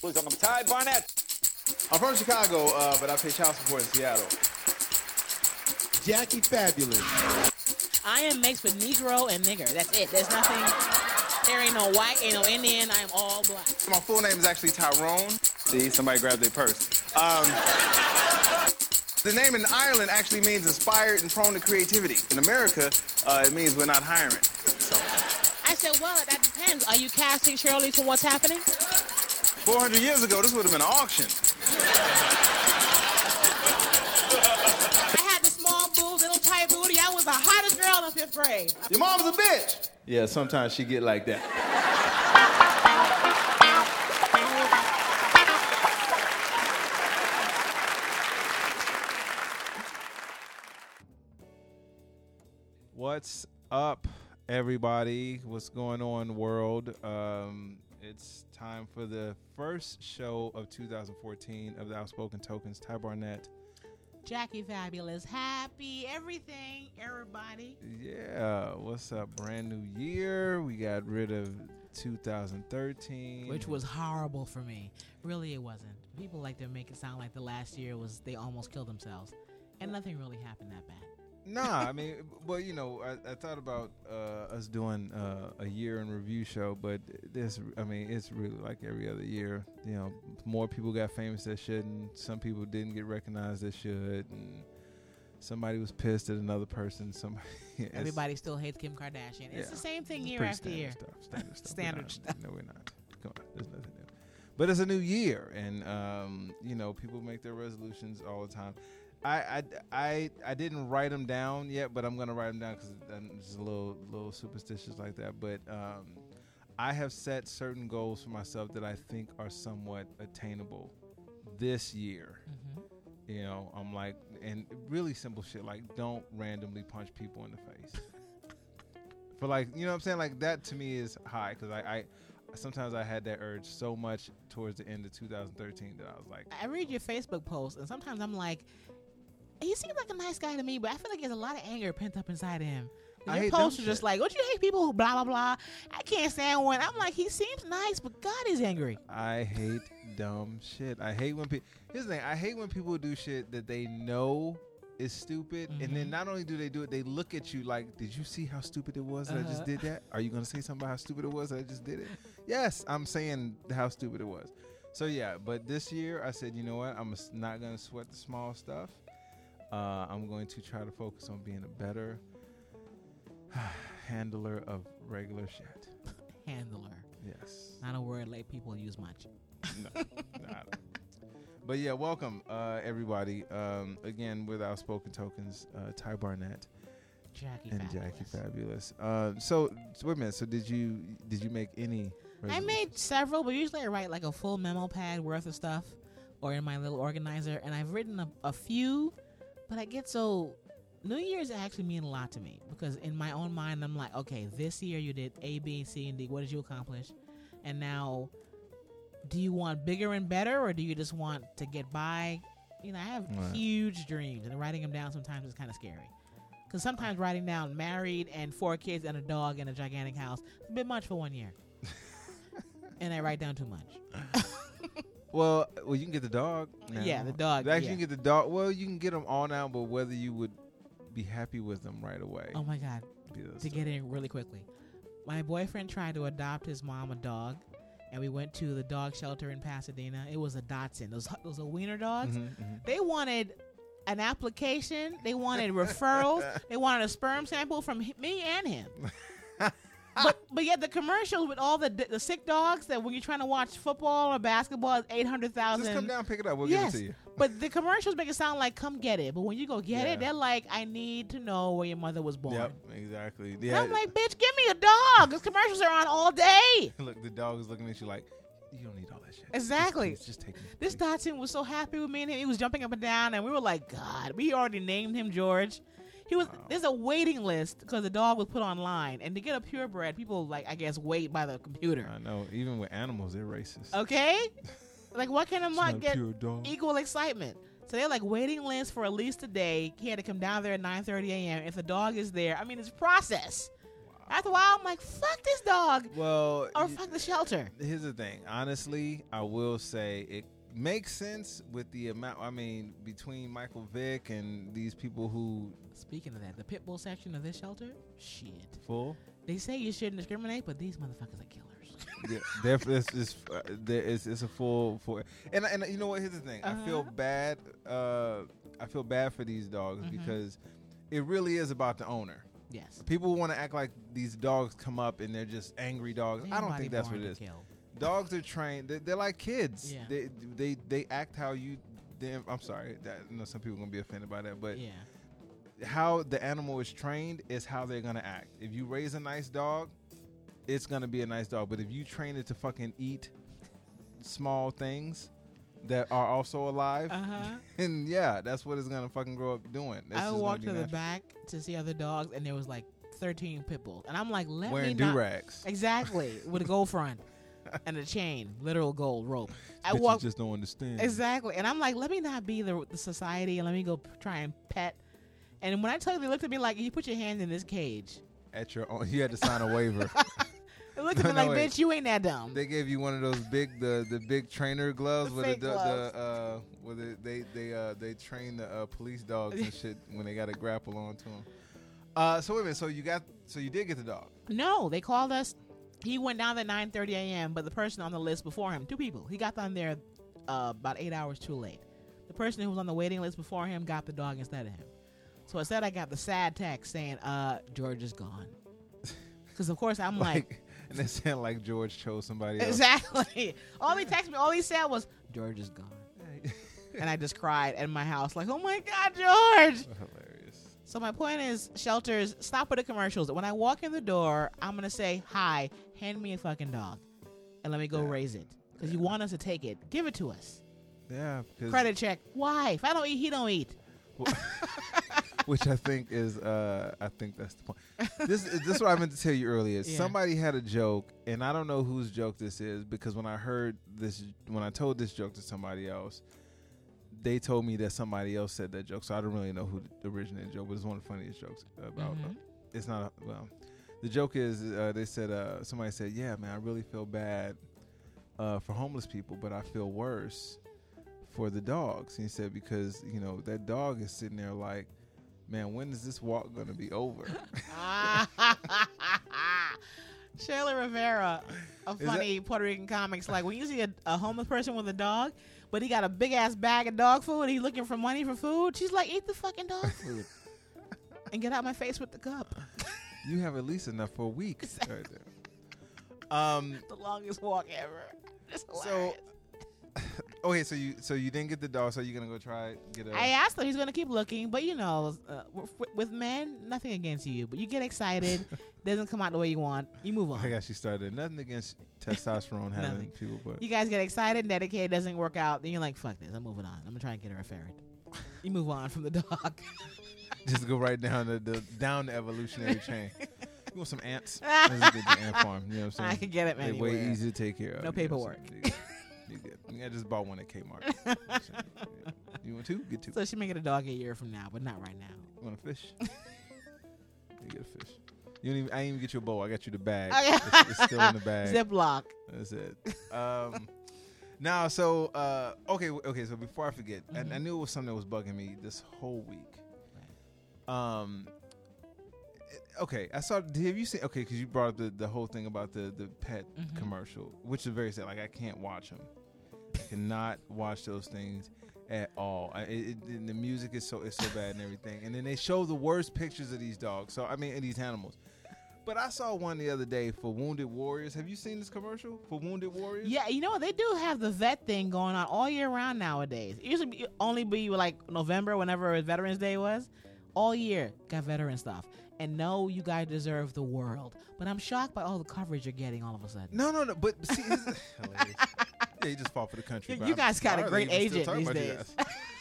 Please welcome Ty Barnett. I'm from Chicago, but I pay child support in Seattle. Jackie Fabulous. I am mixed with Negro and nigger. That's it. There's nothing. There ain't no white, ain't no Indian. I am all black. My full name is actually Tyrone. See, somebody grabbed their purse. The name in Ireland actually means inspired and prone to creativity. In America, it means we're not hiring. I said, well, that depends. Are you casting Shirley for what's happening? 400 years ago, this would have been an auction. I had the small boobs, little tight booty. I was the hottest girl in 5th grade. Your mom's a bitch. Yeah, sometimes she get like that. What's up, everybody? What's going on, world? It's time for the first show of 2014 of the Outspoken Tokens. Ty Barnett. Jackie Fabulous. Happy everything, everybody. Yeah, what's up? Brand new year. We got rid of 2013. Which was horrible for me. Really, it wasn't. People like to make it sound like the last year was they almost killed themselves. And nothing really happened that bad. Nah, I mean, well, you know, I thought about us doing a year in review show, but it's really like every other year. You know, more people got famous that shouldn't. Some people didn't get recognized that should, and somebody was pissed at another person. Everybody still hates Kim Kardashian. It's the same thing year after year. Standard stuff. Standard stuff. No, we're not. Come on, there's nothing new. But it's a new year, and you know, people make their resolutions all the time. I didn't write them down yet, but I'm gonna write them down because I'm just a little superstitious like that. But I have set certain goals for myself that I think are somewhat attainable this year. Mm-hmm. You know, I'm like, and really simple shit like don't randomly punch people in the face. For like, you know what I'm saying? Like that to me is high because I sometimes I had that urge so much towards the end of 2013 that I was like, I read your Facebook posts and sometimes I'm like, he seems like a nice guy to me, but I feel like there's a lot of anger pent up inside of him. Your posts are just like, don't you hate people who blah, blah, blah? I can't stand one. I'm like, he seems nice, but God is angry. I hate dumb shit. I hate when people, here's the thing, I hate when people do shit that they know is stupid, and then not only do they do it, they look at you like, did you see how stupid it was that I just did that? Are you going to say something about how stupid it was that I just did it? Yes, I'm saying how stupid it was. So yeah, but this year I said, you know what? I'm not going to sweat the small stuff. I'm going to try to focus on being a better handler of regular shit. Handler. Yes. Not a word like people use much. No, not. But yeah, welcome everybody. Again, with Outspoken Tokens, Ty Barnett, Jackie Fabulous. So wait a minute. So did you make any? I made several, but usually I write like a full memo pad worth of stuff, or in my little organizer, and I've written a few. But I get so, New Year's actually mean a lot to me because in my own mind, I'm like, okay, this year you did A, B, C, and D. What did you accomplish? And now, do you want bigger and better or do you just want to get by? You know, I have huge dreams and writing them down sometimes is kind of scary. Because sometimes writing down married and 4 kids and a dog and a gigantic house is a bit much for 1 year. And I write down too much. Well, you can get the dog now. Yeah, the dog. Actually, you can get the dog. Well, you can get them all now, but whether you would be happy with them right away. Oh, my God. To get in really quickly. My boyfriend tried to adopt his mom a dog, and we went to the dog shelter in Pasadena. It was a Dachshund. Those are wiener dogs. They wanted an application. They wanted referrals. They wanted a sperm sample from me and him. But yet the commercials with all the sick dogs that when you're trying to watch football or basketball is 800,000. Just come down, pick it up. We'll give it to you. But the commercials make it sound like come get it. But when you go get it, they're like, I need to know where your mother was born. Yep, exactly. Yeah. And I'm like, bitch, give me a dog. Those commercials are on all day. Look, the dog is looking at you like, you don't need all that shit. Exactly. Just take it. This Dachshund was so happy with me and him. He was jumping up and down, and we were like, God, we already named him George. He was. There's a waiting list because the dog was put online, and to get a purebred, people I guess wait by the computer. I know. Even with animals, they're racist. Okay, like why can't a mutt get equal excitement? So they're like waiting list for at least a day. He had to come down there at 9:30 a.m. If the dog is there, I mean it's process. Wow. After a while, I'm like, fuck this dog. Well, Or fuck the shelter. here's the thing. Honestly, I will say it makes sense with the amount. I mean, between Michael Vick and these people who Speaking of that, the pit bull section of this shelter, shit. full. They say you shouldn't discriminate, but these motherfuckers are killers. Yeah, it's a full. And you know what? Here's the thing. I feel bad. I feel bad for these dogs because it really is about the owner. Yes. People want to act like these dogs come up and they're just angry dogs. I don't think that's what it is. Dogs are trained. They're like kids. Yeah. They act how you. I'm sorry. I know some people are gonna be offended by that, but Yeah. how the animal is trained is how they're gonna act. If you raise a nice dog, it's gonna be a nice dog. But if you train it to fucking eat small things that are also alive, and yeah, that's what it's gonna fucking grow up doing. I walked to the back to see other dogs, and there was like 13 pit bulls, and I'm like, wearing do-rags. Exactly, with a gold front and a chain, literal gold rope. I But walked you just don't understand. exactly, and I'm like, let me not be the society, and let me go try and pet. And when I tell you, they looked at me like, you put your hand in this cage. At your own, you had to sign a waiver. They looked at me like, bitch, you ain't that dumb. They gave you one of those big, the big trainer gloves The with fake where they train the police dogs and shit when they got to grapple onto them. So wait a minute. So you did get the dog. No, they called us. He went down at 9:30 a.m., but the person on the list before him, 2 people, he got on there about 8 hours too late. The person who was on the waiting list before him got the dog instead of him. So instead, I got the sad text saying, George is gone. Because, of course, I'm like and they sound like George chose somebody else. exactly. All he texted me, all he said was, George is gone. And I just cried in my house like, oh, my God, George. Hilarious. So my point is, shelters, stop with the commercials. When I walk in the door, I'm going to say, hi, hand me a fucking dog. And let me go raise it. Because you want us to take it. Give it to us. Yeah. Credit check. Why? If I don't eat, he don't eat. Which I think is, I think that's the point. This is what I meant to tell you earlier. Yeah. Somebody had a joke, and I don't know whose joke this is because when I told this joke to somebody else, they told me that somebody else said that joke. So I don't really know who originated the joke, but it's one of the funniest jokes about. It's not the joke is they said somebody said, yeah, man, I really feel bad for homeless people, but I feel worse for the dogs. And he said because that dog is sitting there like, man, when is this walk gonna be over? Shayla Rivera, a funny Puerto Rican comics, like when you see a homeless person with a dog, but he got a big ass bag of dog food and he's looking for money for food, she's like, eat the fucking dog food and get out my face with the cup. You have at least enough for a week. Exactly. Right there. The longest walk ever. It's hilarious. Okay, so you didn't get the dog, so you're gonna go get a. I asked him, he's gonna keep looking, but with men, nothing against you, but you get excited, doesn't come out the way you want, you move on. I guess you started. Nothing against testosterone having Nothing. people, but You guys get excited, dedicated, doesn't work out, then you're like, fuck this, I'm moving on. I'm gonna try and get her a ferret. You move on from the dog. just go right down the evolutionary chain. You want some ants? Let's get the ant farm. You know what I'm saying? I can get it They're anywhere. way easy to take care of. No paperwork. You good. I just bought one at Kmart. You want 2? Get 2. So she may get a dog a year from now, but not right now. You want a fish? You get a fish. I didn't even get you a bowl. I got you the bag. Oh, yeah. It's still in the bag. Ziploc. That's it. Now, so okay. So before I forget, I knew it was something that was bugging me this whole week. Okay, I saw. Have you seen? Okay, because you brought up the whole thing about the pet commercial, which is very sad. Like I can't watch them. I cannot watch those things at all. The music is so bad and everything. And then they show the worst pictures of these dogs. So I mean, and these animals. But I saw one the other day for Wounded Warriors. Have you seen this commercial for Wounded Warriors? Yeah, you know what? They do have the vet thing going on all year round nowadays. It used to only be like November, whenever Veterans Day was. All year, got veteran stuff. And no, you guys deserve the world. But I'm shocked by all the coverage you're getting all of a sudden. No. But see, hilarious. Yeah, you just fought for the country. You guys got a great agent these days.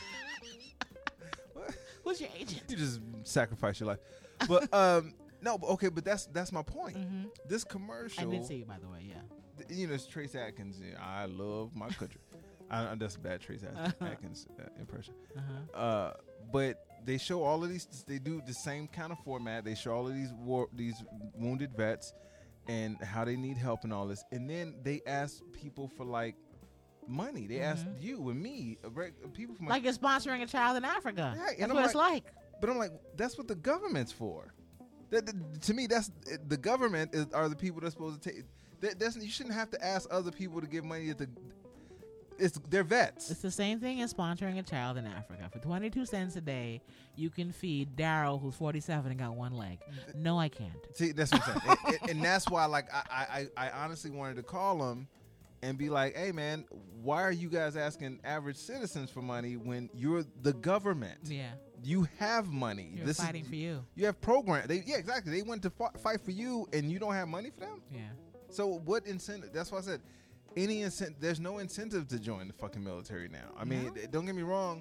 Who's your agent? You just sacrifice your life. But no, but okay, but that's my point. This commercial. I did see it, by the way. Yeah. It's Trace Atkins. I love my country. That's a bad Trace Atkins impression. But they show all of these. They do the same kind of format. They show all of these wounded vets and how they need help and all this, and then they ask people for like money. They ask you and me, people from like you're sponsoring a child in Africa. Right, That's what it's like. But I'm like, that's what the government's for. To me, that's the government are the people that's supposed to take. You shouldn't have to ask other people to give money they're vets. It's the same thing as sponsoring a child in Africa. For 22 cents a day, you can feed Daryl, who's 47 and got one leg. No, I can't. See, that's what I'm saying. and that's why, like, I honestly wanted to call him and be like, hey, man, why are you guys asking average citizens for money when you're the government? Yeah. You have money. You're fighting for you. You have programs. Yeah, exactly. They went to fight for you, and you don't have money for them? Yeah. So what incentive? That's why I said there's no incentive to join the fucking military now. I mean, don't get me wrong.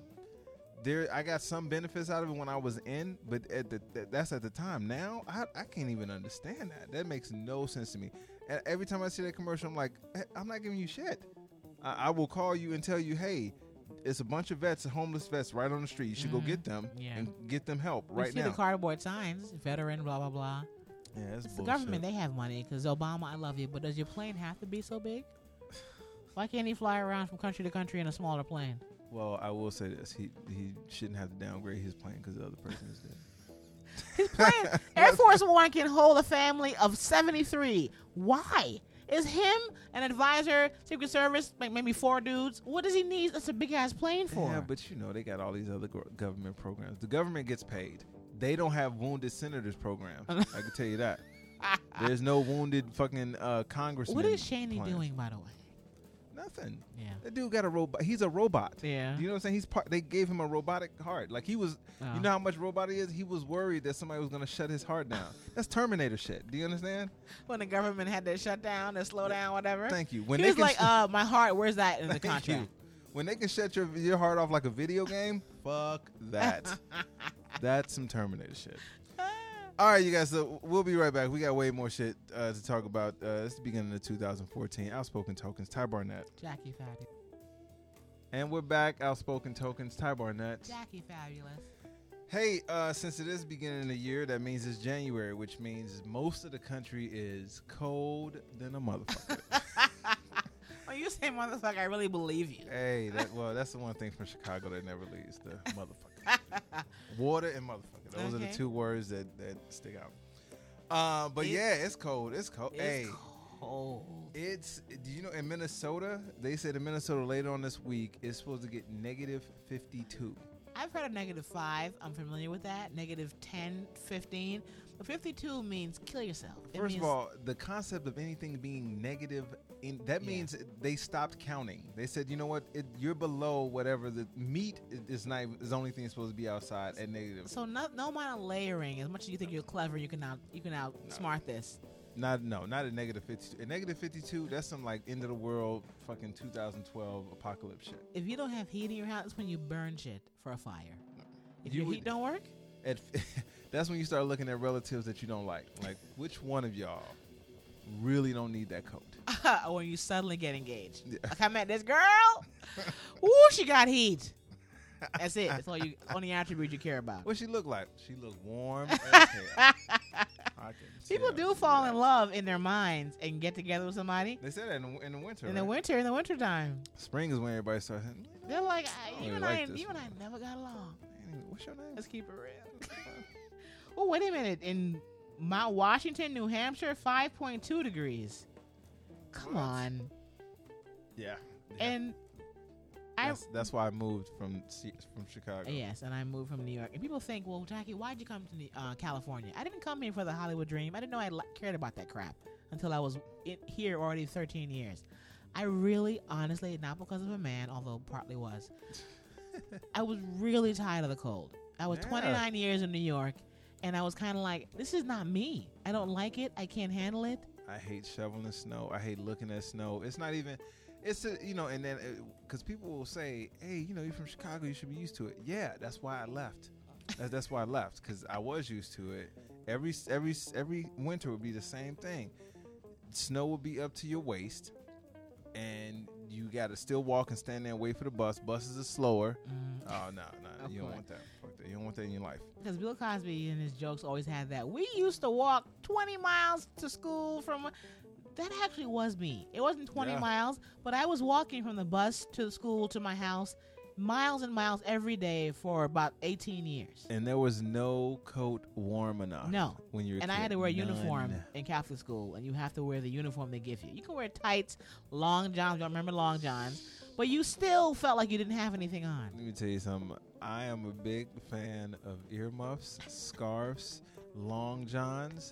I got some benefits out of it when I was in, but that's at the time. Now, I can't even understand that. That makes no sense to me. And every time I see that commercial, I'm like, hey, I'm not giving you shit. I will call you and tell you, hey, it's a bunch of vets, homeless vets right on the street. You should go get them and get them help right now. You see the cardboard signs, veteran, blah, blah, blah. Yeah, it's the government. They have money because Obama, I love you, but does your plane have to be so big? Why can't he fly around from country to country in a smaller plane? Well, I will say this. He shouldn't have to downgrade his plane because the other person is dead. His plane, Air Force One can hold a family of 73. Why? Is him an advisor, Secret Service, like maybe 4 dudes? What does he need? That's a big-ass plane for. Yeah, but they got all these other government programs. The government gets paid. They don't have wounded senators programs. I can tell you that. There's no wounded fucking congressman. What is Cheney doing, by the way? Nothing. Yeah. That dude got a robot. He's a robot. Yeah. You know what I'm saying? They gave him a robotic heart. Like he was, you know how much robot he is? He was worried that somebody was going to shut his heart down. That's Terminator shit. Do you understand? When the government had to shut down, to slow down, whatever. Thank you. He was like, my heart, where's that in the contract? When they can shut your heart off like a video game, fuck that. That's some Terminator shit. All right, you guys, so we'll be right back. We got way more shit to talk about. It's the beginning of 2014. Outspoken Tokens, Ty Barnett. Jackie Fabulous. And we're back. Outspoken Tokens, Ty Barnett. Jackie Fabulous. Hey, since it is the beginning of the year, that means it's January, which means most of the country is cold than a motherfucker. When you say motherfucker, I really believe you. Hey, that's the one thing from Chicago that never leaves, the motherfucker. Water and motherfucker. Those are the 2 words that stick out. But it's cold. It's cold. It's cold. Do you know in Minnesota, they said in Minnesota later on this week, it's supposed to get negative 52. I've heard of -5. I'm familiar with that. -10, 15. But 52 means kill yourself. First of all, the concept of anything being negative, means they stopped counting. They said, you know what, you're below whatever the meat is the only thing that's supposed to be outside at negative. So no amount of layering. As much as you think you're clever, you can outsmart this. Not at negative 52. At negative 52, that's some like end of the world fucking 2012 apocalypse shit. If you don't have heat in your house, that's when you burn shit for a fire. If your heat don't work, that's when you start looking at relatives that you don't like. Like, which one of y'all really don't need that coat? Or when you suddenly get engaged. Yeah. Like I met this girl. Ooh, she got heat. That's it. That's only attribute you care about. What she look like? She look warm as hell. People do fall in love in their minds and get together with somebody. They say that in the winter. In the winter time. Spring is when everybody starts. They're like, you and I never got along. What's your name? Let's keep it real. Oh, wait a minute. In Mount Washington, New Hampshire, 5.2 degrees. Come on. Yeah. And that's why I moved from Chicago. Yes, and I moved from New York. And people think, well, Jackie, why'd you come to California? I didn't come here for the Hollywood dream. I didn't know I cared about that crap until I was here already 13 years. I really, honestly, not because of a man, although partly was, I was really tired of the cold. I was 29 years in New York, and I was kind of like, this is not me. I don't like it. I can't handle it. I hate shoveling snow. I hate looking at snow. It's not even... and then because people will say, hey, you're from Chicago, you should be used to it. Yeah, that's why I left. That's why I left, because I was used to it. Every winter would be the same thing. Snow would be up to your waist, and you got to still walk and stand there and wait for the bus. Buses are slower. Oh, no, you don't want that. Fuck that. You don't want that in your life. Because Bill Cosby and his jokes always had that. We used to walk 20 miles to school from. That actually was me. It wasn't 20 miles, but I was walking from the bus to the school to my house, miles and miles every day for about 18 years. And there was no coat warm enough. No. When you're a and kid. I had to wear a None. uniform in Catholic school, and you have to wear the uniform they give you. You can wear tights, long johns. Y'all remember long johns? But you still felt like you didn't have anything on. Let me tell you something. I am a big fan of earmuffs, scarves, long johns,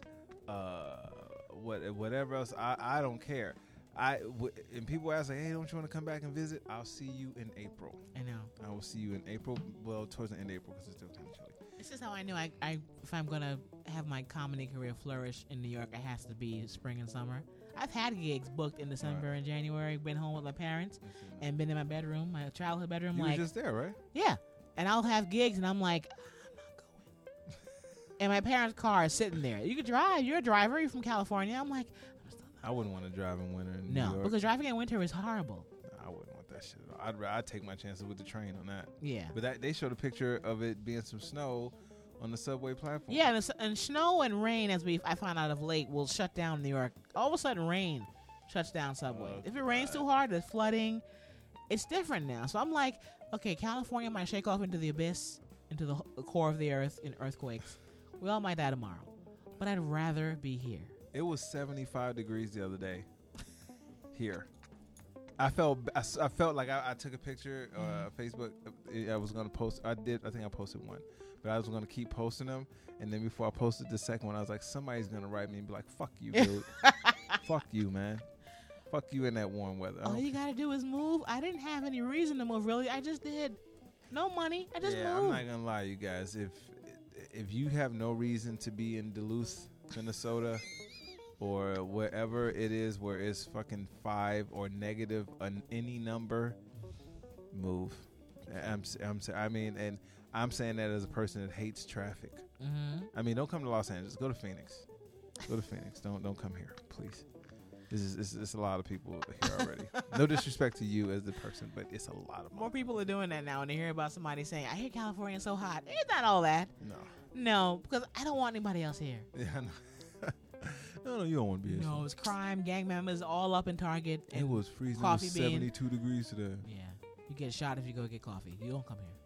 whatever else. I don't care. And people ask like, hey, don't you want to come back and visit? I'll see you in April. I know. I will see you in April. Well, towards the end of April because it's still kind of chilly. This is how I know if I'm going to have my comedy career flourish in New York, it has to be spring and summer. I've had gigs booked in December and January, been home with my parents, and been in my bedroom, my childhood bedroom. You were just there, right? Yeah. And I'll have gigs, and I'm like, I'm not going. And my parents' car is sitting there. You could drive. You're a driver. You're from California. I'm like, I'm still not. I wouldn't want to drive in winter in New No, York. because driving in winter is horrible. I wouldn't want that shit at all. I'd take my chances with the train on that. Yeah. But they showed a picture of it being some snow on the subway platform. Yeah, and snow and rain, as I found out of late, will shut down New York. All of a sudden, rain shuts down subway. If it rains too hard, there's flooding. It's different now. So I'm like, okay, California might shake off into the abyss, into the core of the earth in earthquakes. We all might die tomorrow. But I'd rather be here. It was 75 degrees the other day here. I felt like I took a picture Facebook. I was going to post. I think I posted one. But I was going to keep posting them. And then before I posted the second one, I was like, somebody's going to write me and be like, fuck you, dude. Fuck you, man. Fuck you in that warm weather. All you got to do is move. I didn't have any reason to move, really. I just did. No money. I just moved. I'm not going to lie, you guys. If you have no reason to be in Duluth, Minnesota, or wherever it is where it's fucking 5 or negative on any number, move. I'm saying that as a person that hates traffic. Mm-hmm. I mean, don't come to Los Angeles. Go to Phoenix. Go to Phoenix. Don't come here, please. It's a lot of people here already. No disrespect to you as the person, but it's a lot of more people are doing that now, and they hear about somebody saying, "I hear California is so hot." It's not all that. No, because I don't want anybody else here. Yeah, no, you don't want to be here. No, it's crime, gang members, all up in Target. It was freezing. Coffee it was 72 degrees today. Yeah, you get shot if you go get coffee. You don't come here.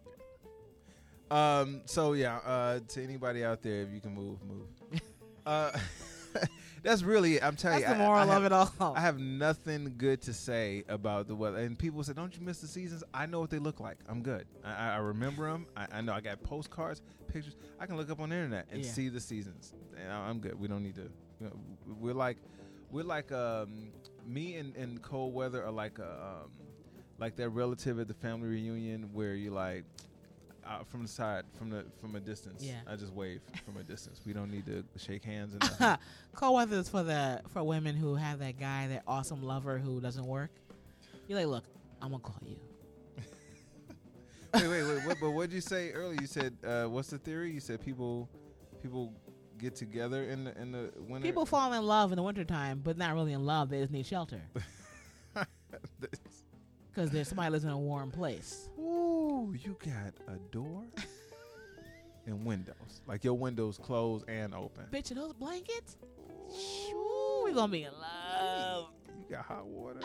So yeah, to anybody out there, if you can move. That's really, I'm telling That's you. the moral of it all. I have nothing good to say about the weather. And people say, don't you miss the seasons? I know what they look like. I'm good. I remember them. I know I got postcards, pictures. I can look up on the internet and see the seasons. And I'm good. We don't need to. We're like me and cold weather are like that relative at the family reunion where you like, from the side, from a distance. Yeah. I just wave from a distance. We don't need to shake hands. And cold weather is for women who have that guy, that awesome lover who doesn't work. You're like, look, I'm gonna call you. Wait. But what did you say earlier? You said, what's the theory? You said people get together in the winter. People fall in love in the wintertime, but not really in love. They just need shelter. Because there's somebody lives in a warm place. Ooh, you got a door and windows. Like your windows closed and open. Bitch, are those blankets? Ooh, we're going to be in love. You got hot water.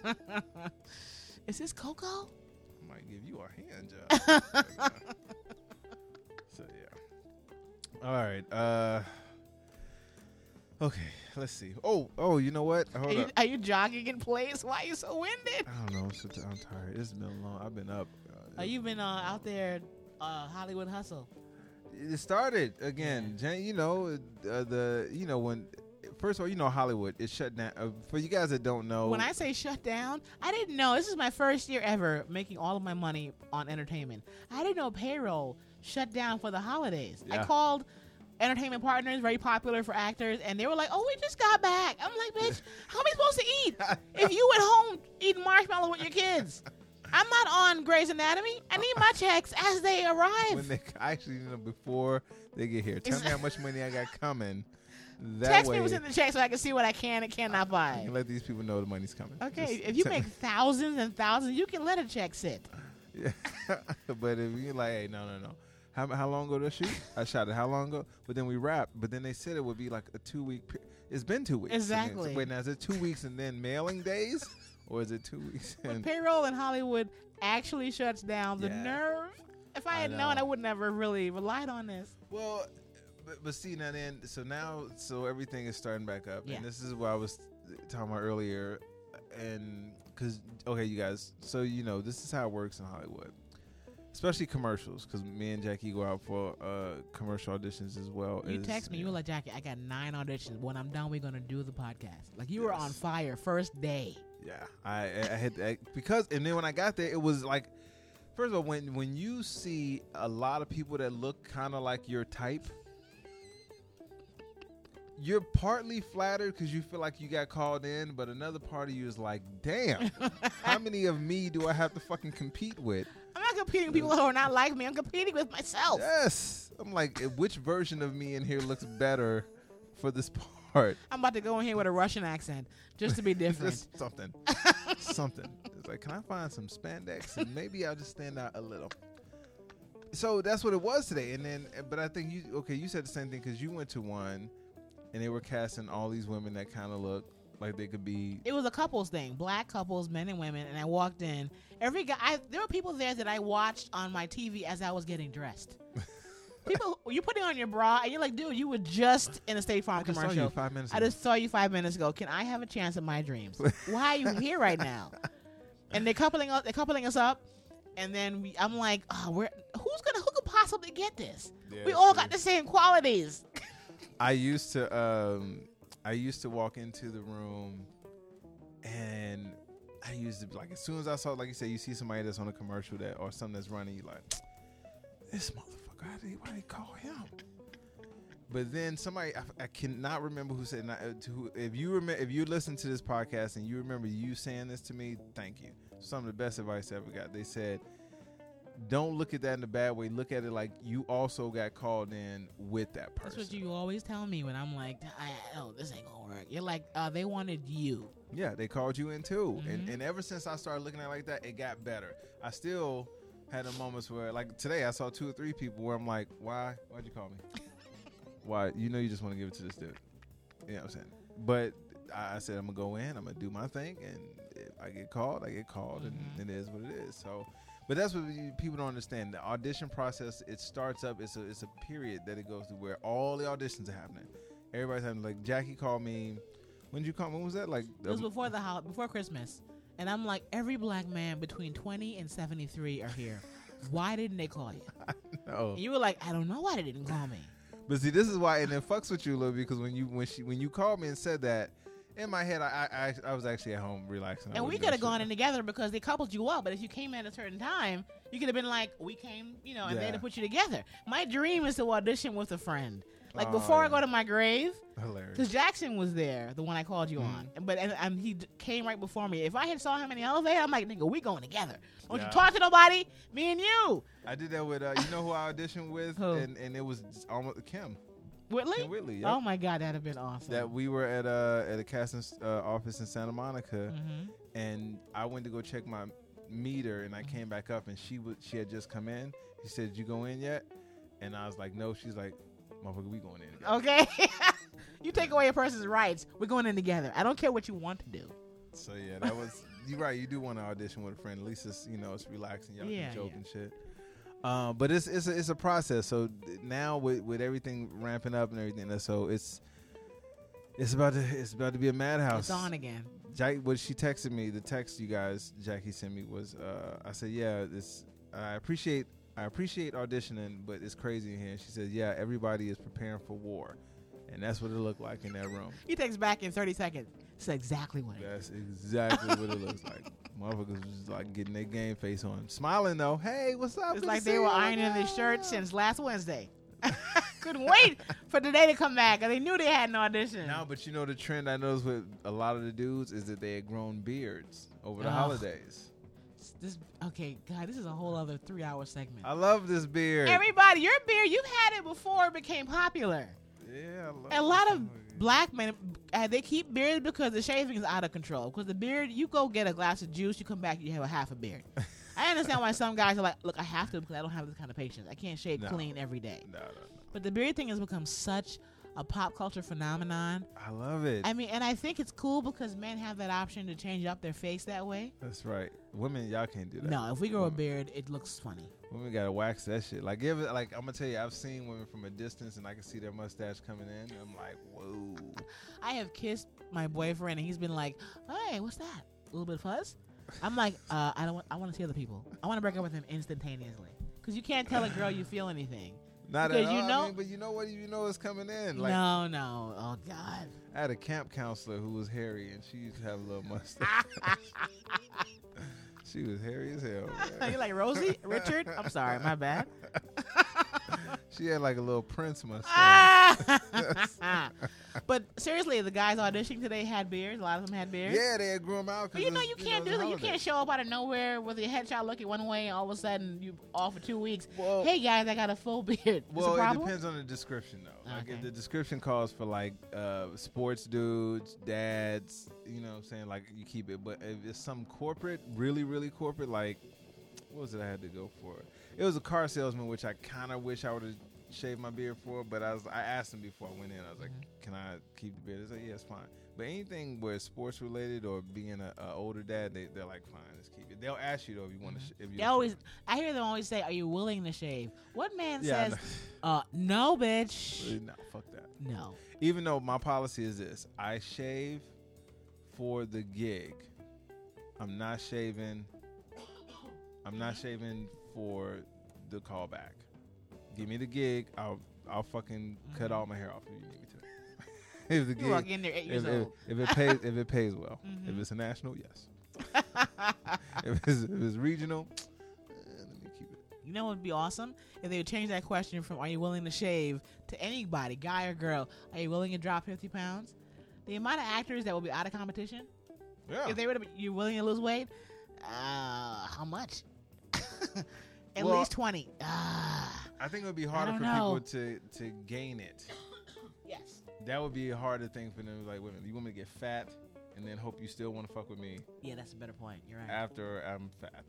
Is this cocoa? I might give you a hand job. So, yeah. All right. Okay, let's see. Oh, you know what? Hold up. Are you jogging in place? Why are you so winded? I don't know. I'm tired. It's been long. I've been up. You've been out there, Hollywood hustle. It started again. Yeah. When first of all, Hollywood is shut down. For you guys that don't know, when I say shut down, I didn't know. This is my first year ever making all of my money on entertainment. I didn't know payroll shut down for the holidays. Yeah. I called entertainment partners, very popular for actors, and they were like, "Oh, we just got back." I'm like, "Bitch, how am I supposed to eat if you at home eating marshmallows with your kids? I'm not on Grey's Anatomy. I need my checks as they arrive." When they actually, before they get here, tell me how much money I got coming. That Text way, me what's in the check so I can see what I can and cannot buy. And let these people know the money's coming. Okay, if you make thousands and thousands, you can let a check sit. Yeah, but if you're like, hey, no. How long ago did I shoot? I shot it how long ago? But then we wrapped. But then they said it would be like a 2-week. It's been 2 weeks. Exactly. Wait, now is it 2 weeks and then mailing days, or is it 2 weeks? When And payroll in Hollywood actually shuts down, the Yeah. nerve. If I had I known, know. I would never really relied on this. well, but see so everything is starting back up, Yeah. and this is what I was talking about earlier, and because okay, you guys, so this is how it works in Hollywood, especially commercials, because me and Jackie go out for commercial auditions as well. You text me, you were like, Jackie, I got 9 auditions. When I'm done, we're going to do the podcast. Like, you were on Yes. fire first day. Yeah, I had because, and then when I got there, it was like, first of all, when you see a lot of people that look kind of like your type, you're partly flattered because you feel like you got called in, but another part of you is like, damn, how many of me do I have to fucking compete with? I'm not competing with people who are not like me. I'm competing with myself. Yes, I'm like, which version of me in here looks better for this part? I'm about to go in here with a Russian accent just to be different. Just something. It's like, can I find some spandex and maybe I'll just stand out a little. So that's what it was today. And then, but I think you said the same thing because you went to one and they were casting all these women that kind of look like they could be. It was a couples thing, black couples, men and women, and I walked in. Every guy, there were people there that I watched on my TV as I was getting dressed. People, you're putting on your bra, and you're like, dude, you were just in a State Farm I just commercial. saw you 5 minutes I ago. just saw you 5 minutes ago. Can I have a chance at my dreams? Why are you here right now? And they're coupling us up, and then I'm like, oh, who could possibly get this? Yeah, we all true. got the same qualities. I used to walk into the room, and I used to be like, as soon as I saw, like you said, you see somebody that's on a commercial that or something that's running, you like, this motherfucker, why did they call him? But then somebody, I cannot remember who said, if you listen to this podcast and you remember you saying this to me, thank you. Some of the best advice I ever got. They said, don't look at that in a bad way. Look at it like you also got called in with that person. That's what you always tell me when I'm like, oh, this ain't gonna work. You're like, they wanted you. Yeah, they called you in too. Mhm. And ever since I started looking at it like that, it got better. I still had the moments where, like today, I saw 2 or 3 people where I'm like, why'd you call me? Why? You just want to give it to this dude. You know what I'm saying? But I said, I'm going to go in, I'm going to do my thing, and if I get called, I get called, Mhm. and it is what it is. So, but that's what people don't understand. The audition process, it starts up, it's a period that it goes through where all the auditions are happening. Everybody's having, like, Jackie called me. When did you call me? When was that? Like, It was before Christmas. And I'm like, every black man between 20 and 73 are here. Why didn't they call you? no. And you were like, I don't know why they didn't call me. But see, this is why, and it fucks with you a little bit because when you called me and said that, in my head, I was actually at home relaxing. And we could have gone in together because they coupled you up. But if you came at a certain time, you could have been like, we came, and Yeah. they'd have put you together. My dream is to audition with a friend. Like, Oh, before I yeah. go to my grave, Hilarious. because Jackson was there, the one I called you on. But he came right before me. If I had saw him in the elevator, I'm like, nigga, we going together. Don't Yeah. you talk to nobody, me and you. I did that with who I auditioned with, Who? and it was almost Kim Whitley? Whitley. Yep. Oh, my God, that'd have been awesome. That we were at a casting office in Santa Monica, Mhm. and I went to go check my meter, and I came back up, and she had just come in. She said, "Did you go in yet?" And I was like, "No." She's like, "Motherfucker, we going in together." Okay. You take away a person's rights. We're going in together. I don't care what you want to do. So yeah, that was you're right. You do want to audition with a friend. At least it's it's relaxing. Y'all Yeah, can joke yeah. and shit. But it's a process. So now with everything ramping up and everything, so it's about to be a madhouse. It's on again. What she texted me, the text you guys Jackie sent me was, I said, yeah, I appreciate auditioning, but it's crazy in here. And she said, yeah, everybody is preparing for war, and that's what it looked like in that room. He takes back in 30 seconds. It's exactly what it is. That's exactly what it looks like. Motherfuckers was like getting their game face on, smiling though. Hey, what's up? It's Good like to they see were you. ironing their shirt since last Wednesday. Couldn't wait for today to come back, and they knew they had an audition. No, but the trend I noticed with a lot of the dudes is that they had grown beards over the Ugh. holidays. Okay, God, this is a whole other 3-hour segment. I love this beard. Everybody, your beard, you've had it before it became popular. Yeah, I love A lot this of beard. black men, they keep beards because the shaving is out of control. Because the beard, you go get a glass of juice, you come back, you have a half a beard. I understand why some guys are like, look, I have to because I don't have this kind of patience. I can't shave clean every day. No. But the beard thing has become such a pop culture phenomenon. I love it. I mean, and I think it's cool because men have that option to change up their face that way. That's right. Women, y'all can't do that. No, if we grow a beard, it looks funny. Women gotta wax that shit. Like, I'm gonna tell you, I've seen women from a distance and I can see their mustache coming in. And I'm like, whoa. I have kissed my boyfriend and he's been like, "Hey, what's that? A little bit of fuzz?" I'm like, I want to see other people. I want to break up with him instantaneously because you can't tell a girl you feel anything. Not because at all. you know, I mean, but you know what? You know it's coming in. Like, no. Oh God. I had a camp counselor who was hairy, and she used to have a little mustache. She was hairy as hell. You like Rosie? Richard? I'm sorry, my bad. She had like a little Prince mustache. But seriously, the guys auditioning today had beards. A lot of them had beards. Yeah, they grew them out. But you know you can't do that. You can't show up out of nowhere with your headshot looking one way and all of a sudden you off for 2 weeks. Well, hey guys, I got a full beard. Well, it depends on the description though. Like Okay. if the description calls for like sports dudes, dads, you know what I'm saying? Like you keep it. But if it's some corporate, really, really corporate, like what was it I had to go for? It was a car salesman, which I kind of wish I would have shaved my beard for, but I asked him before I went in. I was like, "Can I keep the beard?" He's like, "Yeah, it's fine." But anything where it's sports related or being an older dad, they're like, "Fine, let's keep it." They'll ask you though if you want to. They always, I hear them always say, "Are you willing to shave?" What man Yeah, says, "No, bitch." No, fuck that. No. Even though my policy is this, I shave for the gig. I'm not shaving for the callback. Give me the gig. I'll fucking cut all my hair off if you need me to. If the You walk in there 8 years old. if it pays well. If it's a national, yes. if it's regional, let me keep it. You know what would be awesome? If they would change that question from "Are you willing to shave?" to anybody, guy or girl. Are you willing to drop 50 pounds? The amount of actors that will be out of competition. Yeah. If they were to, you're willing to lose weight, how much? At Well, least 20. I think it would be harder for know. people to gain it. Yes. That would be a harder thing for them. Like, women, you want me to get fat and then hope you still want to fuck with me Yeah, that's a better point. You're right. after I'm fat.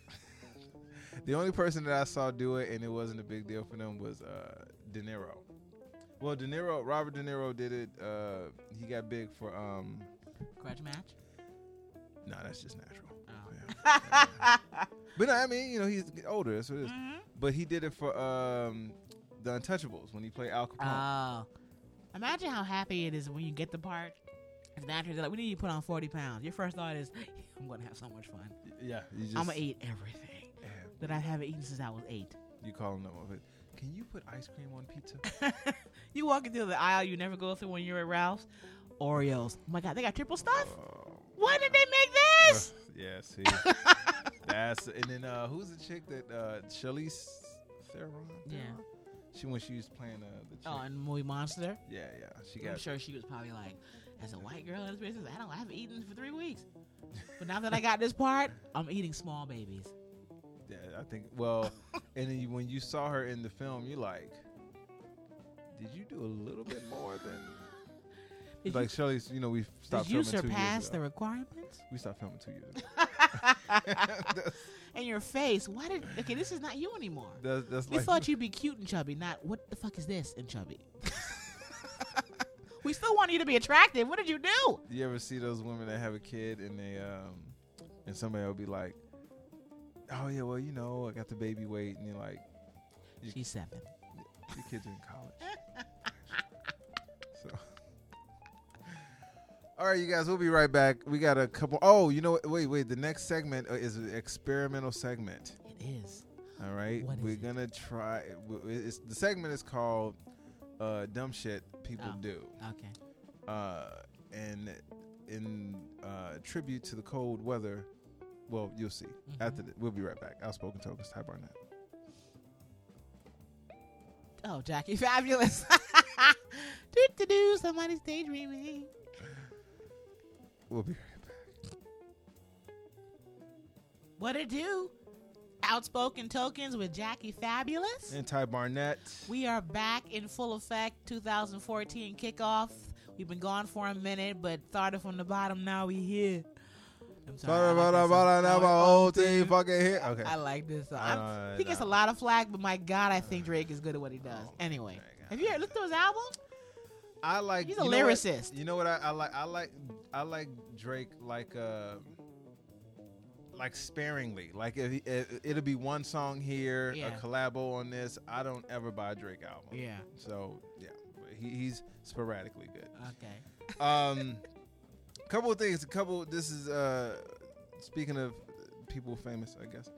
The only person that I saw do it and it wasn't a big deal for them was De Niro. Well, Robert De Niro did it. He got big for Grudge match? no, that's just natural. Oh. Yeah. But no, I mean, you know, he's older, that's what it is. Mhm. But he did it for the Untouchables when he played Al Capone. Oh. Imagine how happy it is when you get the part. And the actors are like, "We need you to put on 40 pounds." Your first thought is, "I'm going to have so much fun. Yeah, you just I'm going to eat everything that I haven't eaten since I was 8. You call him up. Can you put ice cream on pizza? You walking through the aisle you never go through when you're at Ralph's. Oreos. Oh my God, they got triple stuff? Why did they make this? Yeah, see. That's and then who's the chick that Charlize Theron? Yeah. She when she was playing the chick. Oh, and Movie Monster. Yeah. She I'm got sure she was probably like, as a white girl in this business, I haven't eaten for 3 weeks. But now that I got this part, I'm eating small babies. Yeah, I think well and then when you saw her in the film, you're like, did you do a little bit more than like Charlize, you know, we stopped Did you filming 2 years surpass ago. the requirements? We stopped filming 2 years ago. And your face, okay, this is not you anymore. That's We like thought you'd be cute and chubby, not what the fuck is this and chubby. We still want you to be attractive. What did you do? You ever see those women that have a kid and they and somebody will be like, "Oh yeah, well, you know, I got the baby weight," and you're like, She's 7. "Your kid's in college." So, all right, you guys, we'll be right back. We got a couple. Oh, you know what? Wait. The next segment is an experimental segment. It is. All right, What is we're it? gonna try. The segment is called "Dumb Shit People Oh. Do." Okay. And in tribute to the cold weather, well, you'll see. Mm-hmm. We'll be right back. Outspoken Tokens, Ty Barnett. Oh, Jackie Fabulous. Do somebody's daydreaming. We'll be right back. What it do? Outspoken Tokens with Jackie Fabulous. And Ty Barnett. We are back in full effect. 2014 kickoff. We've been gone for a minute, but started from the bottom. Now we here. I'm Sorry I about like that, that but I song. never Oh, old team dude. fucking hit. Okay. I like this song. I He gets a lot of flack, but my God, I think Drake is good at what he does. Anyway, have you ever looked through his album? I like. He's a you know what? lyricist. You know what I like? I like Drake like sparingly. Like if it'll be one song here, Yeah. a collabo on this. I don't ever buy a Drake album. Yeah. So yeah, he's sporadically good. Okay. Couple of things. This is speaking of people famous, I guess.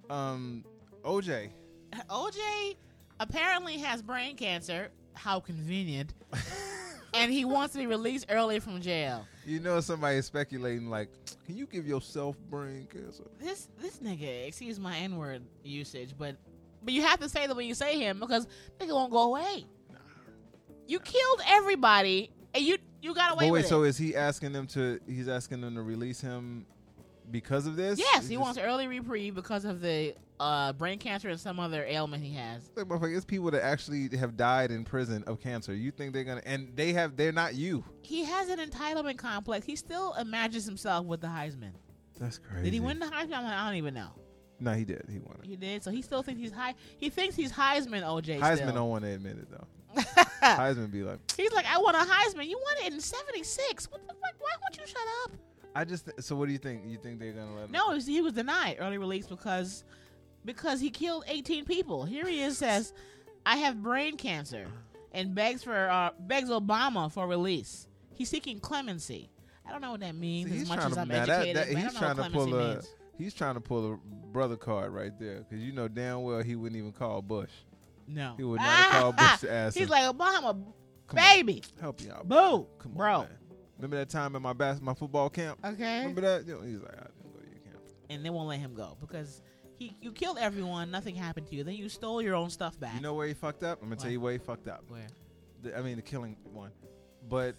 OJ. OJ apparently has brain cancer. How convenient. And he wants to be released early from jail. You know somebody is speculating like, can you give yourself brain cancer? This nigga, excuse my N-word usage, but you have to say that when you say him because nigga won't go away. You killed everybody and you got away But wait, with so it. is he asking them to? He's asking them to release him because of this? Yes, he wants early reprieve because of the brain cancer and some other ailment he has. Like, motherfucker, it's people that actually have died in prison of cancer. You think they're gonna? And they're not you. He has an entitlement complex. He still imagines himself with the Heisman. That's crazy. Did he win the Heisman? I don't even know. No, he did. He won it. He did. So he still thinks he's high. He thinks he's Heisman. OJ. Heisman still. don't want to admit it though. Heisman be like, He's like, I won a Heisman. You won it in '76. What the fuck? Why won't you shut up? I just. So what do you think? You think they're gonna let him? No, he was denied early release because he killed 18 people. Here he is says, I have brain cancer, and begs Obama for release. He's seeking clemency. I don't know what that means See, as much as I'm educated. But I don't know what clemency means. He's trying to pull a brother card right there because you know damn well he wouldn't even call Bush. No, He would not have called Bush to ask He's him. like Obama, Come baby. on, help me out. Boo, Come on, bro. man. Remember that time at my football camp? Okay, Remember that? You know, he's like, I didn't go to your camp. and they won't let him go because you killed everyone. Nothing happened to you. Then you stole your own stuff back. You know where he fucked up? I'm gonna tell you where he fucked up. Where? The killing one, but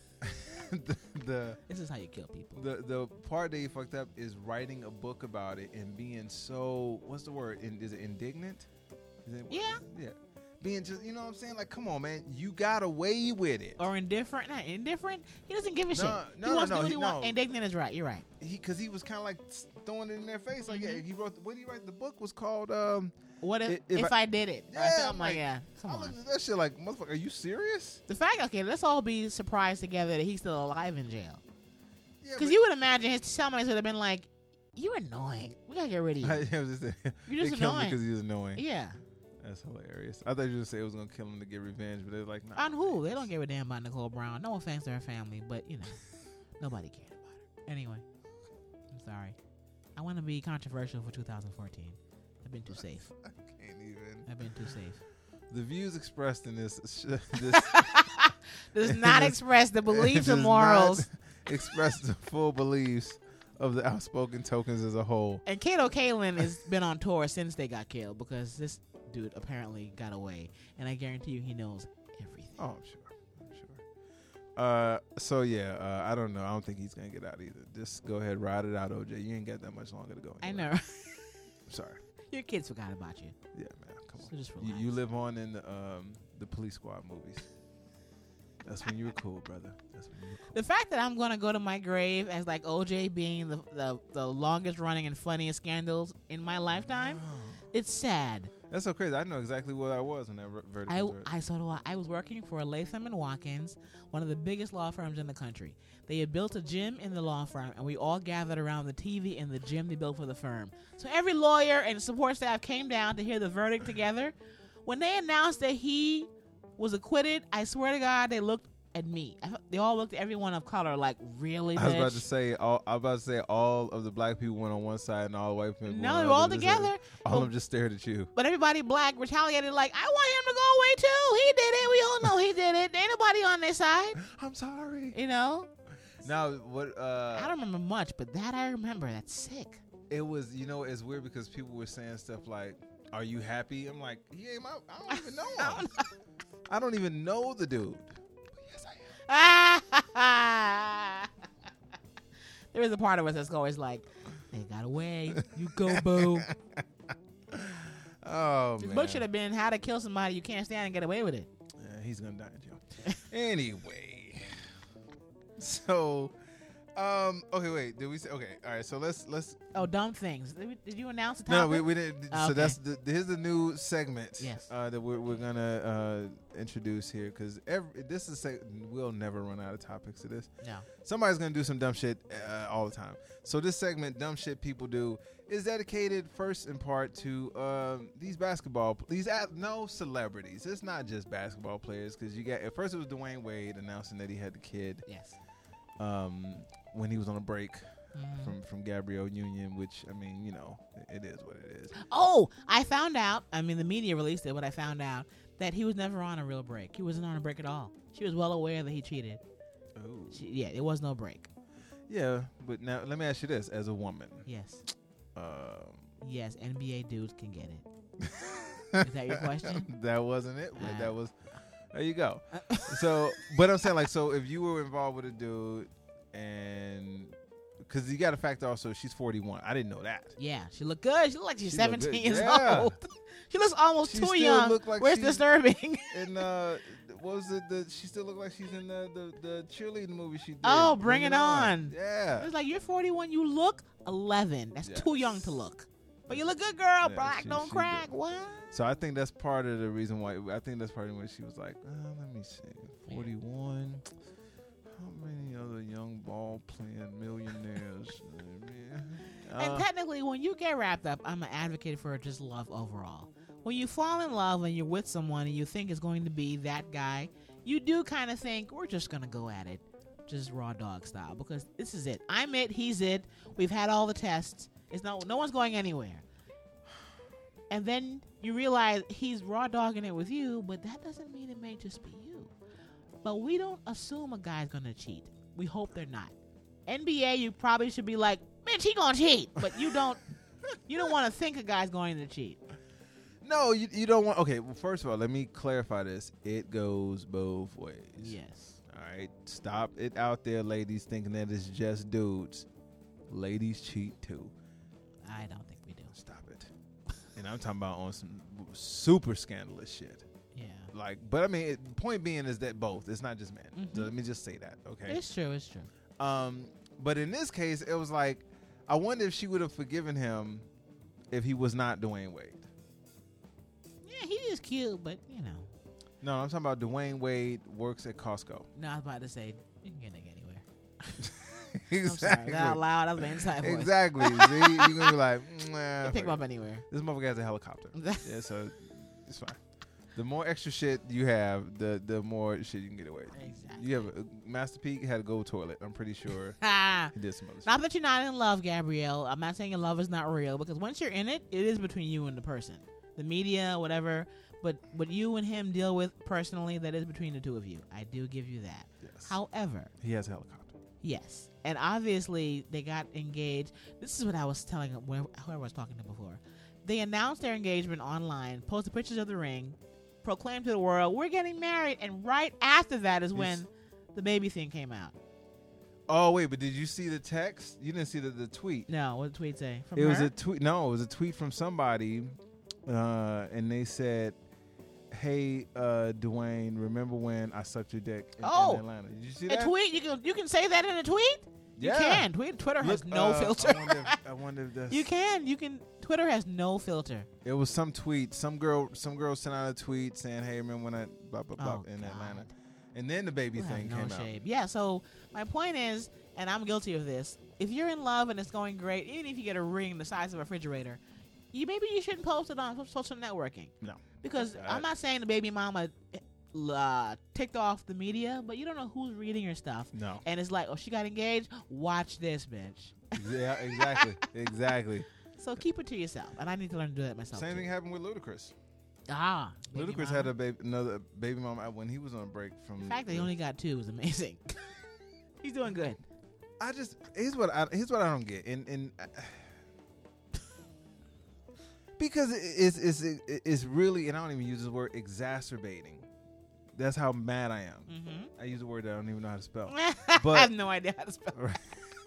the This is how you kill people. the part that he fucked up is writing a book about it and being so what's the word? Is it indignant? Yeah. Yeah. Being just, you know what I'm saying? Like, come on, man. You got away with it. Or indifferent. Not indifferent. He doesn't give a shit. No, He wants to do what he no. wants. Indignant is right. You're right. Because he was kind of like throwing it in their face. Like, yeah, he wrote, what did he write? The book was called, What if If I did it? Or Yeah, something like that. Come I on. looked at that shit like, motherfucker, are you serious? The fact, okay, let's all be surprised together that he's still alive in jail. Yeah, Because you would imagine his cellmates would have been like, "You're annoying. We gotta get rid of you." You're just You're just annoying. because he was annoying. Yeah. That's hilarious. I thought you were gonna say it was gonna kill him to get revenge, but they're like, nah. On who? They don't give a damn about Nicole Brown. No offense to her family, but you know, nobody cared about her. Anyway, I'm sorry. I want to be controversial for 2014. I've been too safe. I can't even. I've been too safe. The views expressed in this Does not express the beliefs does and morals. not express the full beliefs of the outspoken tokens as a whole. And Kato Kaelin has been on tour since they got killed because this dude apparently got away, and I guarantee you he knows everything. Oh, I'm sure. So yeah, I don't know. I don't think he's gonna get out either. Just go ahead, ride it out, OJ. You ain't got that much longer to go. I anyway. know. Sorry. Your kids forgot about you. Yeah, man. Come on. So just You relax. live on in the Police Squad movies. That's when you were cool, brother. That's when you were cool. The fact that I'm gonna go to my grave as like OJ being the longest running and funniest scandals in my lifetime, it's sad. That's so crazy. I know exactly what I was when that verdict was read. I so do I. I was working for Latham and Watkins, one of the biggest law firms in the country. They had built a gym in the law firm, and we all gathered around the TV in the gym they built for the firm. So every lawyer and support staff came down to hear the verdict together. When they announced that he was acquitted, I swear to God, they looked at me. They all looked at everyone of color like, really, I was bitch? about to say all of the black people went on one side and all the white people. No, went they were on all the other together. side. All of them just stared at you. But everybody black retaliated like, I want him to go away too. He did it. We all know he did it. There ain't nobody on their side. I'm sorry. You know? Now what? I don't remember much, but that I remember. That's sick. It was. You know, it's weird because people were saying stuff like, "Are you happy?" I'm like, "Yeah, I don't even know him. I don't even know the dude." But yes, I am. There is a part of us that's always like, they got away. You go, boo. Oh This man. book should have been How to Kill Somebody You Can't Stand and Get Away with It. Yeah, he's gonna die in jail. Anyway, so Okay, wait. Did we say? Okay, all right. So let's. Oh, dumb things. Did you announce the No, topic? we didn't. Okay. So here's the new segment. Yes. That we're gonna introduce here because we'll never run out of topics to this. No. Somebody's gonna do some dumb shit all the time. So this segment, dumb shit people do, is dedicated first in part to these no celebrities. It's not just basketball players because you got at first it was Dwayne Wade announcing that he had the kid. Yes. When he was on a break Mm-hmm. from Gabrielle Union, which I mean, it is what it is. Oh, I found out. I mean, the media released it, but I found out that he was never on a real break. He wasn't on a break at all. She was well aware that he cheated. Oh. Yeah, it was no break. Yeah, but now let me ask you this: as a woman, Yes. Yes, NBA dudes can get it. Is that your question? That wasn't it. But that was. There you go. So, but I'm saying so if you were involved with a dude, and because you got to factor also she's 41. I didn't know that. Yeah, she looked good. She looked like she's She looked 17 good. years Yeah. old. She looks almost She too still young. look like Where's she's- disturbing? And what was it? She still looked like she's in the cheerleading movie she did. Oh, Bring It On. Yeah. It's like, you're 41. You look 11. That's Yes. too young to look. But you look good, girl. Yeah, Black she don't crack. did. What? So I think that's part of the reason why. I think that's part of when she was like, let me see, 41. How many other young ball playing millionaires? And technically, when you get wrapped up, I'm an advocate for just love overall. When you fall in love and you're with someone and you think it's going to be that guy, you do kind of think, we're just going to go at it, just raw dog style, because this is it. I'm it, he's it. We've had all the tests. No one's going anywhere. And then you realize he's raw dogging it with you, but that doesn't mean it may just be you. But we don't assume a guy's going to cheat. We hope they're not. NBA, you probably should be like, bitch, he gonna cheat. But you don't want to think a guy's going to cheat. No, you don't want. Okay, well, first of all, let me clarify this. It goes both ways. Yes. All right, stop it out there, ladies, thinking that it's just dudes. Ladies cheat too. I don't think we do. Stop it. And I'm talking about on some super scandalous shit. Yeah. But I mean, point being is that both. It's not just men. Mhm. So let me just say that. Okay. It's true. But in this case, it was like, I wonder if she would have forgiven him if he was not Dwayne Wade. Yeah, he is cute, but No, I'm talking about Dwayne Wade works at Costco. No, I was about to say, you can get a nigga anywhere. Exactly. I'm sorry. That out loud. That was my inside voice. Exactly. See, you're going to be like, nah, Pick him up anywhere. this motherfucker has a helicopter. Yeah, so it's fine. The more extra shit you have, the more shit you can get away with. Exactly. You have Master P had a gold toilet. I'm pretty sure he did some other shit. Not that you're not in love, Gabrielle. I'm not saying your love is not real, because once you're in it, it is between you and the person. The media, whatever. But what you and him deal with personally, that is between the two of you. I do give you that. Yes. However, He has a helicopter. yes. And obviously, they got engaged. This is what I was telling whoever I was talking to before. They announced their engagement online, posted pictures of the ring, proclaimed to the world, we're getting married. And right after that is when the baby thing came out. Oh, wait, but did you see the text? You didn't see the tweet. No, what did the tweet say? From It her? was a tweet. No, it was a tweet from somebody, and they said, "Hey, Dwayne, remember when I sucked your dick in Atlanta? Did you see a that? tweet? You can say that in a tweet? Yeah. You can. Twitter has Look, no filter. I wonder if that's. You can. Twitter has no filter. It was some tweet. Some girl sent out a tweet saying, "Hey, remember when I blah blah blah in God. Atlanta?" And then the baby You have thing no came shame. Yeah, so my point is, and I'm guilty of this, if you're in love and it's going great, even if you get a ring the size of a refrigerator, maybe you shouldn't post it on social networking. No. Because I'm not saying the baby mama ticked off the media, but you don't know who's reading your stuff. No. And it's like, oh, she got engaged? Watch this, bitch. Yeah, exactly. So keep it to yourself. And I need to learn to do that myself. Same too. thing happened with Ludacris. Baby Ludacris mama. had another baby mama when he was on a break from. The fact that he only got 2 is amazing. He's doing good. Here's what I don't get, and because it's really, and I don't even use this word, exacerbating. That's how mad I am. Mm-hmm. I use a word that I don't even know how to spell. I have no idea how to spell. Right.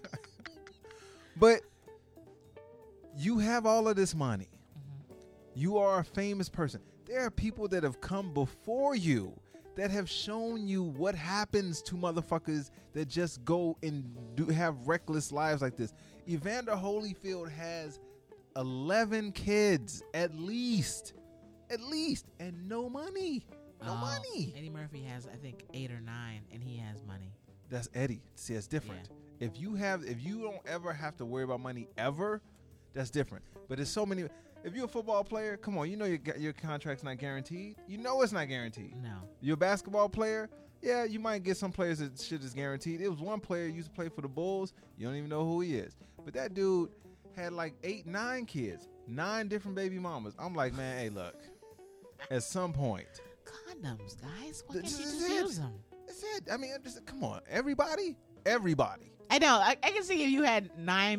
But you have all of this money. Mm-hmm. You are a famous person. There are people that have come before you that have shown you what happens to motherfuckers that just go and have reckless lives like this. Evander Holyfield has 11 kids at least, and no money. No money. Eddie Murphy has, I think, 8 or 9, and he has money. That's Eddie. See, it's different. Yeah. If you don't ever have to worry about money ever, that's different. But there's so many. If you're a football player, come on, you know your contract's not guaranteed. You know it's not guaranteed. No. You're a basketball player, yeah, you might get some players that shit is guaranteed. It was one player who used to play for the Bulls. You don't even know who he is. But that dude had like 8, 9 kids, 9 different baby mamas. I'm like, man, hey, look, at some point. Condoms, guys. Why can't you just use them? That's it. I mean, come on, everybody. I know. I can see if you had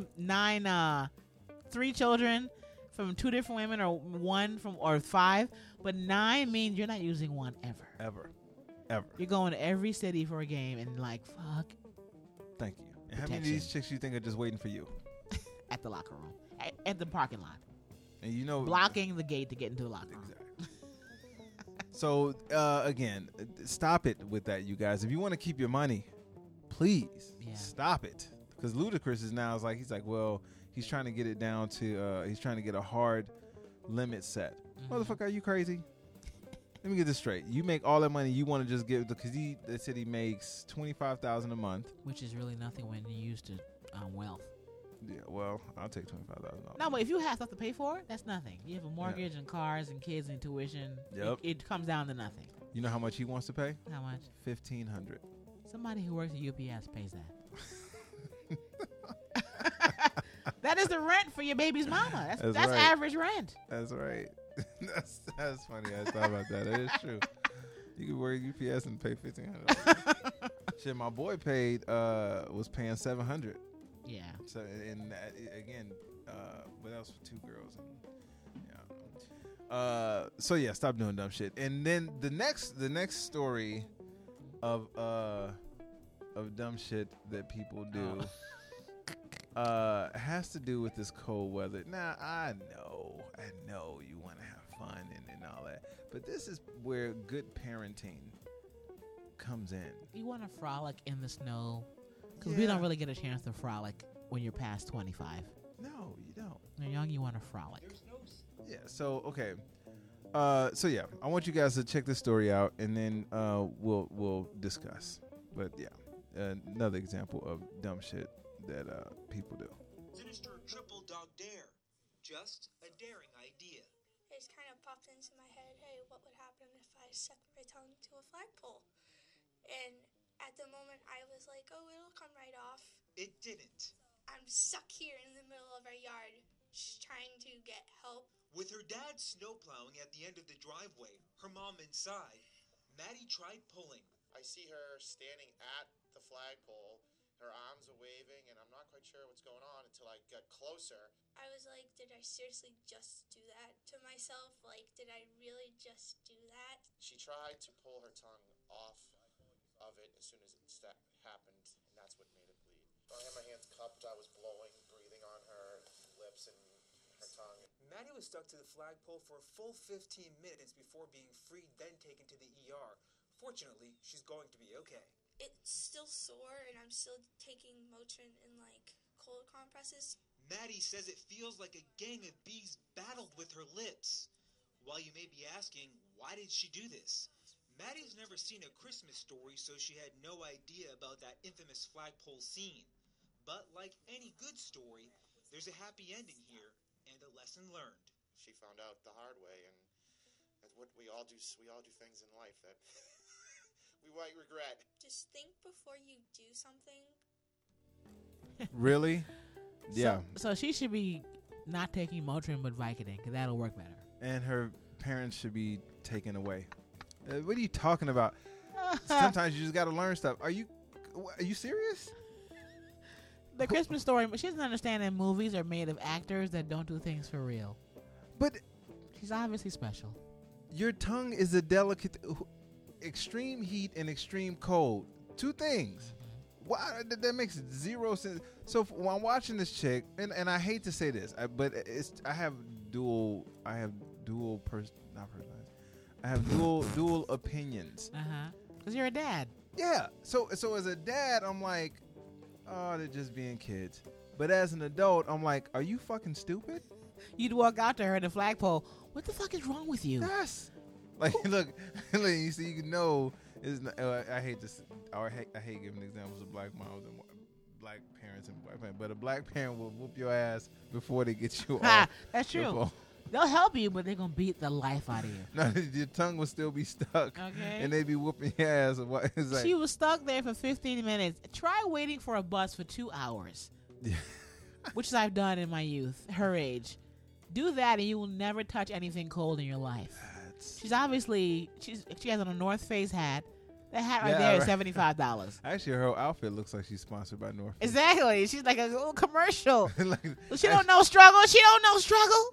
3 children from 2 different women, or 5, but 9 means you're not using one ever. You're going to every city for a game and like, fuck. Thank you. And how many of these chicks you think are just waiting for you? At the locker room, at the parking lot, and you know, blocking the gate to get into the locker room. Exactly. So again, stop it with that, you guys. If you want to keep your money, please stop it. Because Ludacris is like, well, he's trying to get it down to, he's trying to get a hard limit set. Mm-hmm. Motherfucker, are you crazy? Let me get this straight. You make all that money, you want to just give, because they said he makes $25,000 a month, which is really nothing when you're used to wealth. Yeah, well, I'll take $25,000. No, but if you have stuff to pay for, that's nothing. You have a mortgage and cars and kids and tuition. Yep. It comes down to nothing. You know how much he wants to pay? How much? $1,500. Somebody who works at UPS pays that. That is the rent for your baby's mama. That's right. Average rent. That's right. That's funny. I thought about that. It is true. You could work at UPS and pay $1,500. Shit, my boy was paying $700. Yeah. So and again, but that was for 2 girls. And, so yeah, stop doing dumb shit. And then the next story of dumb shit that people do has to do with this cold weather. Now I know you want to have fun and all that, but this is where good parenting comes in. You want to frolic in the snow. Because we don't really get a chance to frolic when you're past 25. No, you don't. When you're young, you want to frolic. Yeah, so, okay. So, yeah, I want you guys to check this story out, and then we'll discuss. But, yeah, another example of dumb shit that people do. Sinister triple dog dare. Just a daring idea. It just kind of popped into my head, hey, what would happen if I stuck my tongue to a flagpole? And at the moment, I was like, oh, it'll come right off. It didn't. I'm stuck here in the middle of our yard, just trying to get help. With her dad snowplowing at the end of the driveway, her mom inside, Maddie tried pulling. I see her standing at the flagpole. Her arms are waving, and I'm not quite sure what's going on until I get closer. I was like, did I seriously just do that to myself? Like, did I really just do that? She tried to pull her tongue off of it as soon as it happened, and that's what made it bleed. I had my hands cupped. I was breathing on her lips and her tongue. Maddie was stuck to the flagpole for a full 15 minutes before being freed, then taken to the ER. Fortunately, she's going to be okay. It's still sore, and I'm still taking Motrin and, like, cold compresses. Maddie says it feels like a gang of bees battled with her lips. While you may be asking, why did she do this? Maddie's never seen A Christmas Story, so she had no idea about that infamous flagpole scene. But like any good story, there's a happy ending here and a lesson learned. She found out the hard way, and that's what we all do. We all do things in life that we might regret. Just think before you do something. Really? Yeah. So she should be not taking Motrin but Vicodin, because that'll work better. And her parents should be taken away. What are you talking about? Sometimes you just got to learn stuff. Are you serious? The Christmas Story, she doesn't understand that movies are made of actors that don't do things for real. But she's obviously special. Your tongue is a delicate, extreme heat and extreme cold. 2 things. Why that makes 0 sense. So when I'm watching this chick, and I hate to say this, but I have dual not personalities. I have dual opinions. Because you're a dad. Yeah. So as a dad, I'm like, oh, they're just being kids. But as an adult, I'm like, are you fucking stupid? You'd walk out to her in the flagpole. What the fuck is wrong with you? Yes. Like, look, you see, you know, it's not, I hate this. I hate giving examples of black moms and black parents and black parents, but a black parent will whoop your ass before they get you off. That's your true. phone. They'll help you, but they're gonna beat the life out of you. No, your tongue will still be stuck, Okay. and they'd be whooping your ass. It's like, She was stuck there for 15 minutes. Try waiting for a bus for 2 hours, which I've done in my youth, her age. Do that, and you will never touch anything cold in your life. She's obviously she has on a North Face hat. That hat right there is $75. Actually, her outfit looks like she's sponsored by North Face. Exactly. She's like a little commercial. Like, She don't know struggle. She don't know struggle.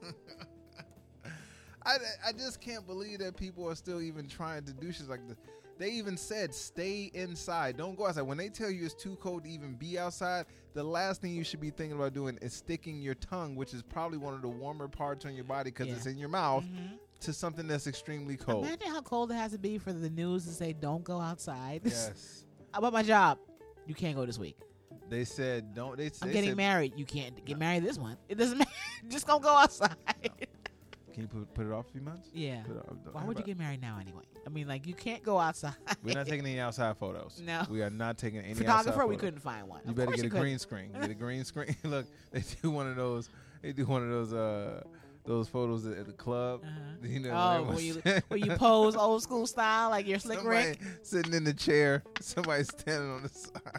I just can't believe that people are still even trying to do shit like this. They even said stay inside. Don't go outside. When they tell you it's too cold to even be outside, the last thing you should be thinking about doing is sticking your tongue, which is probably one of the warmer parts on your body because it's in your mouth, to something that's extremely cold. Imagine how cold it has to be for the news to say don't go outside. Yes. How about my job? You can't go this week. They said don't. I'm getting married. You can't get married this month. It doesn't matter. Just don't go outside. Can you put it off a few months? Yeah. Why would you get married now anyway? I mean, like, you can't go outside. We're not taking any outside photos. No. We are not taking any outside Photographer, photos. we couldn't find one. You better get a green screen. Get a green screen. Look, they do one of those. They do one of those photos at the club. You know, where you pose old school style, like you're Slick Rick. Sitting in the chair. Somebody standing on the side.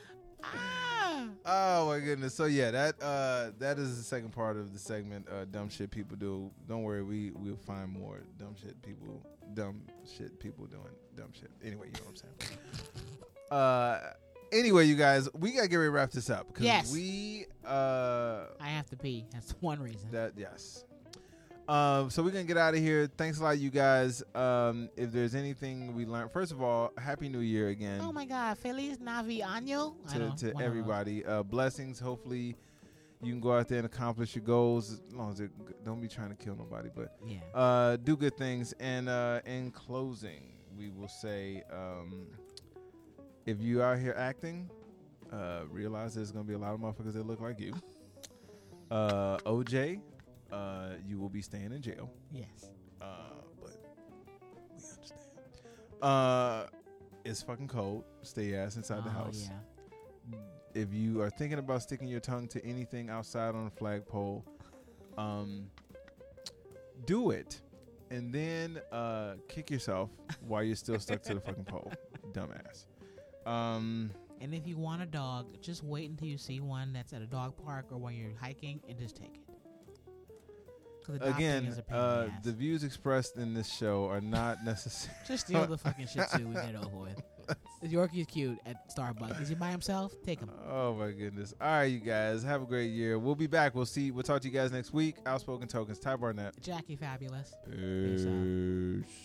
Oh my goodness! So yeah, that is the second part of the segment. Dumb shit people do. Don't worry, we'll find more dumb shit people doing dumb shit. Anyway, you know what I'm saying. Anyway, you guys, we gotta get ready to wrap this up because yes. I have to pee. That's one reason. Yes. So we're gonna get out of here. Thanks a lot, you guys. If there's anything we learned, first of all, Happy New Year again. Oh my God, Feliz Navi Año to everybody. Blessings. Hopefully, you can go out there and accomplish your goals. As long as don't be trying to kill nobody, but do good things. And in closing, we will say, if you are here acting, realize there's gonna be a lot of motherfuckers that look like you. OJ. You will be staying in jail. Yes. But we understand. It's fucking cold. Stay your ass inside the house. Yeah. If you are thinking about sticking your tongue to anything outside on a flagpole, do it. And then kick yourself while you're still stuck to the fucking pole. Dumbass. And if you want a dog, just wait until you see one that's at a dog park or when you're hiking and just take it. Again, the views expressed in this show are not necessary. Just steal the fucking shit too. We get it over with. The Yorkie's cute at Starbucks. Is he by himself? Take him. Oh my goodness! All right, you guys, have a great year. We'll be back. We'll talk to you guys next week. Outspoken Tokens, Ty Barnett, Jackie Fabulous. Peace out.